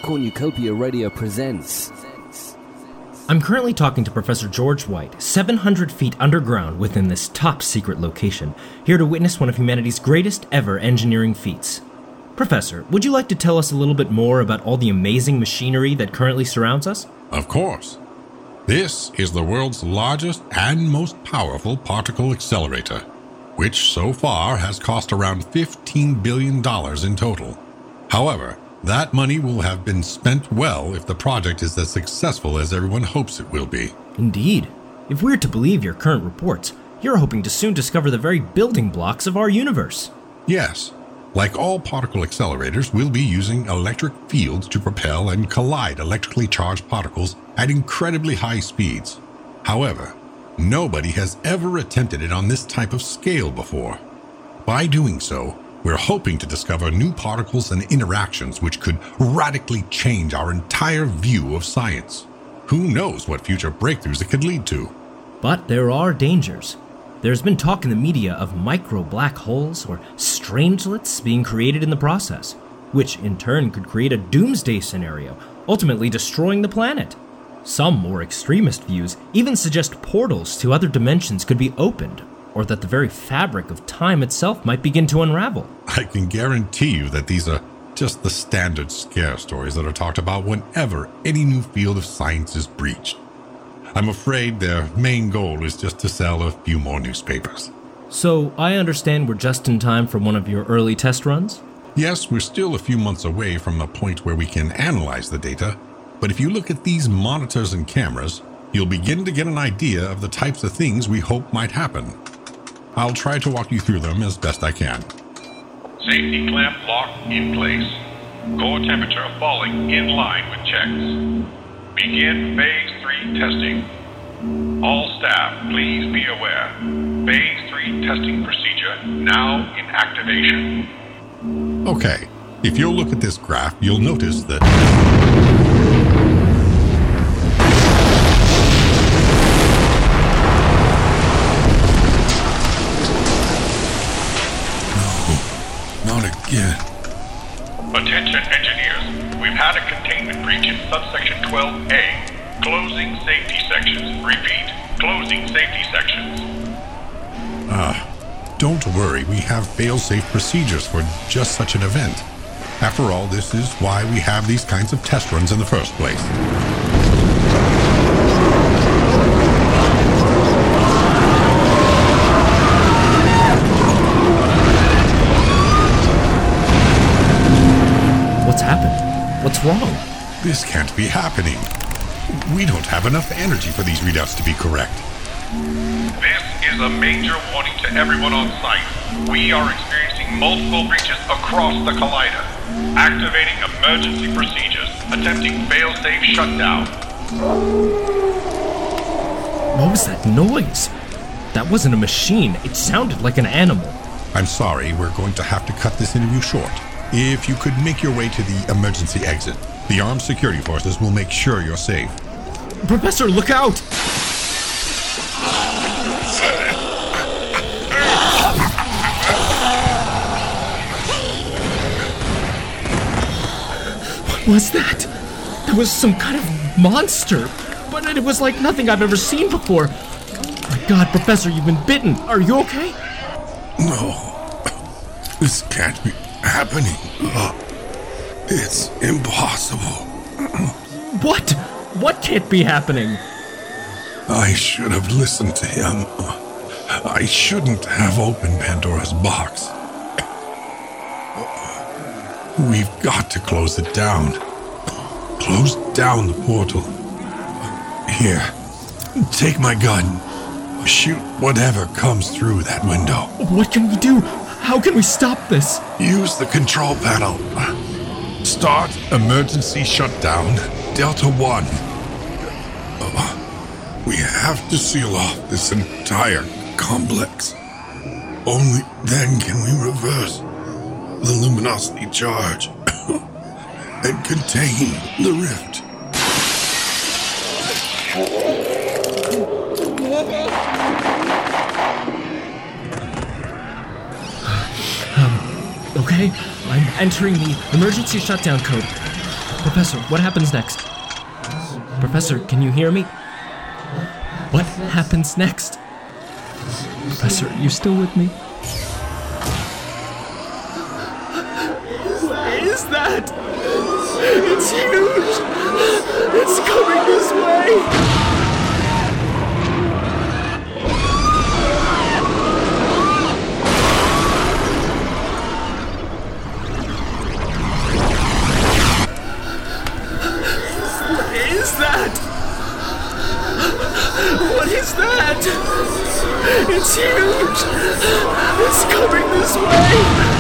Cornucopia Radio presents. I'm currently talking to Professor George White, 700 feet underground within this top-secret location, here to witness one of humanity's greatest ever engineering feats. Professor, would you like to tell us a little bit more about all the amazing machinery that currently surrounds us? Of course. This is the world's largest and most powerful particle accelerator, which so far has cost around $15 billion in total. However, that money will have been spent well if the project is as successful as everyone hopes it will be. Indeed. If we're to believe your current reports, you're hoping to soon discover the very building blocks of our universe. Yes. Like all particle accelerators, we'll be using electric fields to propel and collide electrically charged particles at incredibly high speeds. However, nobody has ever attempted it on this type of scale before. By doing so, we're hoping to discover new particles and interactions which could radically change our entire view of science. Who knows what future breakthroughs it could lead to? But there are dangers. There's been talk in the media of micro-black holes or strangelets being created in the process, which in turn could create a doomsday scenario, ultimately destroying the planet. Some more extremist views even suggest portals to other dimensions could be opened, or that the very fabric of time itself might begin to unravel. I can guarantee you that these are just the standard scare stories that are talked about whenever any new field of science is breached. I'm afraid their main goal is just to sell a few more newspapers. So I understand we're just in time for one of your early test runs? Yes, we're still a few months away from a point where we can analyze the data, but if you look at these monitors and cameras, you'll begin to get an idea of the types of things we hope might happen. I'll try to walk you through them as best I can. Safety clamp lock in place. Core temperature falling in line with checks. Begin Phase 3 testing. All staff, please be aware. Phase 3 testing procedure now in activation. Okay, if you'll look at this graph, you'll notice that... Not again. Attention engineers, we've had a containment breach in subsection 12A. Closing safety sections. Repeat, closing safety sections. Don't worry, we have fail-safe procedures for just such an event. After all, this is why we have these kinds of test runs in the first place. What's happened? What's wrong? This can't be happening. We don't have enough energy for these readouts to be correct. This is a major warning to everyone on site. We are experiencing multiple breaches across the collider. Activating emergency procedures. Attempting fail-safe shutdown. What was that noise? That wasn't a machine. It sounded like an animal. I'm sorry, we're going to have to cut this interview short. If you could make your way to the emergency exit, the armed security forces will make sure you're safe. Professor, look out! What was that? That was some kind of monster, but it was like nothing I've ever seen before. My God, Professor, you've been bitten. Are you okay? No, this can't be happening. It's impossible. What? What can't be happening? I should have listened to him. I shouldn't have opened Pandora's box. We've got to close it down. Close down the portal. Here, take my gun. Shoot whatever comes through that window. What can we do? How can we stop this? Use the control panel. Start emergency shutdown, Delta 1. We have to seal off this entire complex. Only then can we reverse the luminosity charge and contain the rift. Okay, I'm entering the emergency shutdown code. Professor, what happens next? Professor, can you hear me? What happens next? Professor, you still with me? What is that? It's huge! It's coming this way! What is that? It's huge! It's coming this way!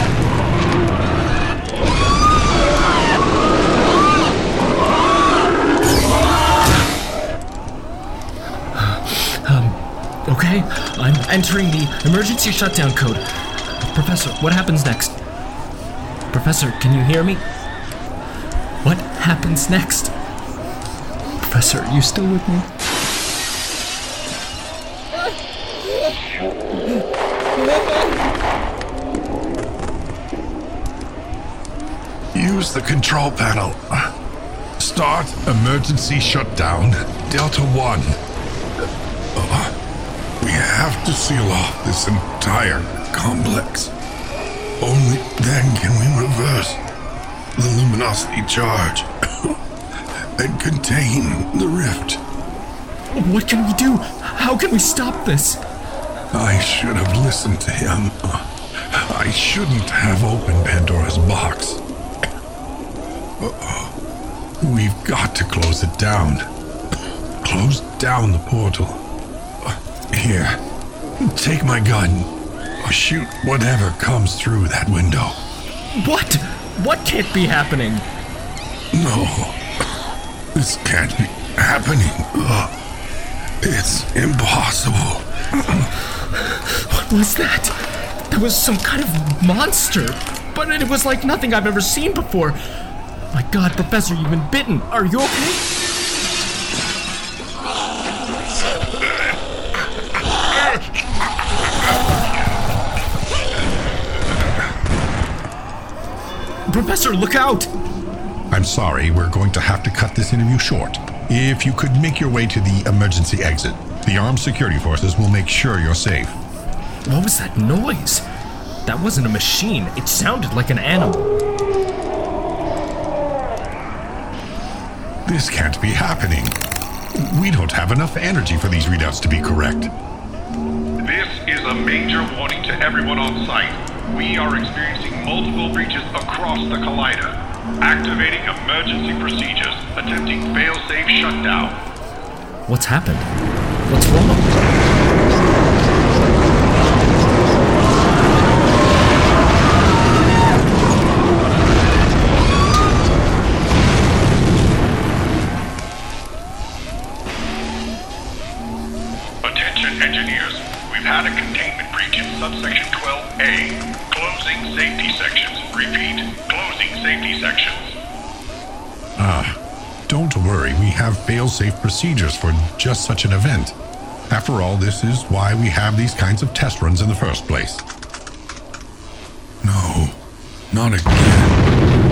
Okay, I'm entering the emergency shutdown code. Professor, what happens next? Professor, can you hear me? What happens next? Professor, you still with me? Use the control panel. Start emergency shutdown, Delta 1. We have to seal off this entire complex. Only then can we reverse the luminosity charge and contain the rift. What can we do? How can we stop this? I should have listened to him. I shouldn't have opened Pandora's box. We've got to close it down. Close down the portal. Here, take my gun. Shoot whatever comes through that window. What? What can't be happening? No, this can't be happening. It's impossible. What was that? That was some kind of monster, but it was like nothing I've ever seen before. My God, Professor, you've been bitten. Are you okay? Professor, look out! I'm sorry, we're going to have to cut this interview short. If you could make your way to the emergency exit, the armed security forces will make sure you're safe. What was that noise? That wasn't a machine. It sounded like an animal. This can't be happening. We don't have enough energy for these readouts to be correct. This is a major warning to everyone on site. We are experiencing multiple breaches across the collider. Activating emergency procedures, attempting fail-safe shutdown. What's happened? What's wrong? Engineers, we've had a containment breach in subsection 12A. Closing safety sections. Repeat, closing safety sections. Don't worry, we have fail-safe procedures for just such an event. After all, this is why we have these kinds of test runs in the first place. No, not again.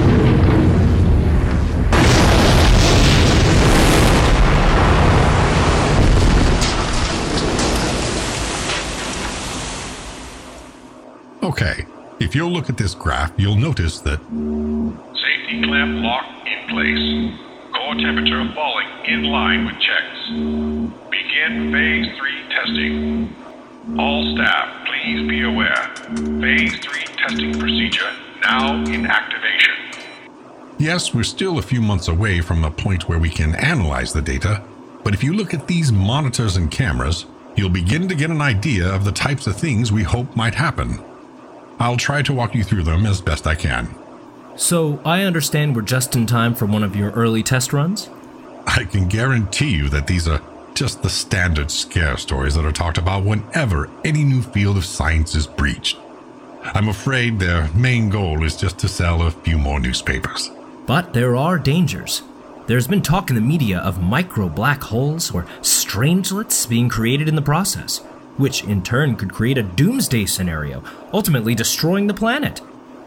Okay, if you'll look at this graph, you'll notice that safety clamp lock in place. Core temperature falling in line with checks. Begin phase 3 testing. All staff, please be aware. Phase 3 testing procedure now in activation. yes, we're still a few months away from the point where we can analyze the data, but if you look at these monitors and cameras, you'll begin to get an idea of the types of things we hope might happen. I'll try to walk you through them as best I can. So, I understand we're just in time for one of your early test runs? I can guarantee you that these are just the standard scare stories that are talked about whenever any new field of science is breached. I'm afraid their main goal is just to sell a few more newspapers. But there are dangers. There's been talk in the media of micro black holes or strangelets being created in the process, which in turn could create a doomsday scenario, ultimately destroying the planet.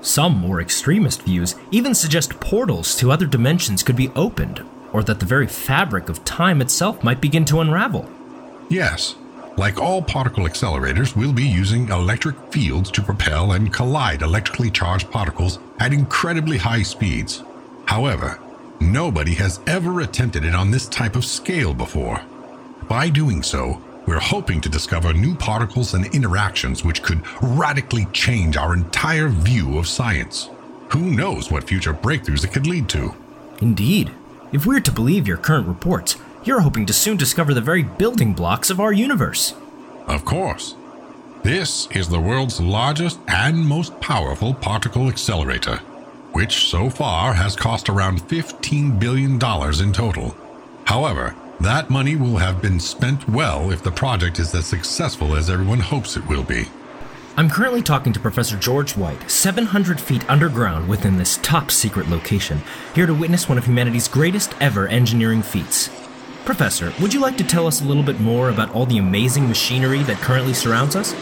Some more extremist views even suggest portals to other dimensions could be opened, or that the very fabric of time itself might begin to unravel. Yes, like all particle accelerators, we'll be using electric fields to propel and collide electrically charged particles at incredibly high speeds. However, nobody has ever attempted it on this type of scale before. By doing so, we're hoping to discover new particles and interactions which could radically change our entire view of science. Who knows what future breakthroughs it could lead to? Indeed. If we're to believe your current reports, you're hoping to soon discover the very building blocks of our universe. Of course. This is the world's largest and most powerful particle accelerator, which so far has cost around $15 billion in total. However, that money will have been spent well if the project is as successful as everyone hopes it will be. I'm currently talking to Professor George White, 700 feet underground within this top-secret location, here to witness one of humanity's greatest ever engineering feats. Professor, would you like to tell us a little bit more about all the amazing machinery that currently surrounds us?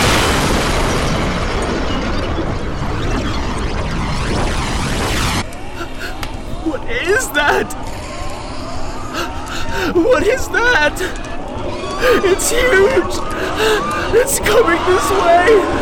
What is that? What is that? It's huge! It's coming this way!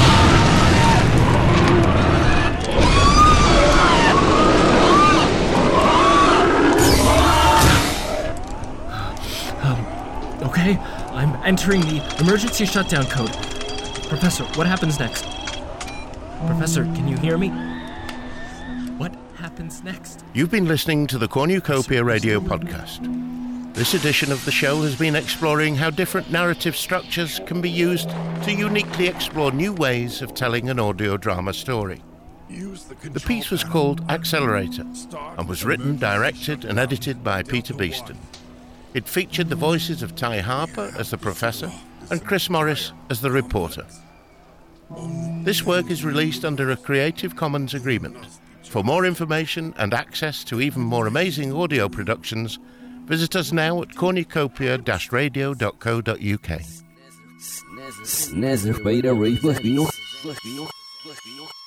Okay, I'm entering the emergency shutdown code. Professor, what happens next? Professor, can you hear me? What happens next? You've been listening to the Cornucopia Radio Podcast. This edition of the show has been exploring how different narrative structures can be used to uniquely explore new ways of telling an audio drama story. The piece was called Accelerator and was written, directed and edited by Peter Beeston. It featured the voices of Ty Harper as the professor and Chris Morris as the reporter. This work is released under a Creative Commons agreement. For more information and access to even more amazing audio productions, visit us now at cornucopia-radio.co.uk.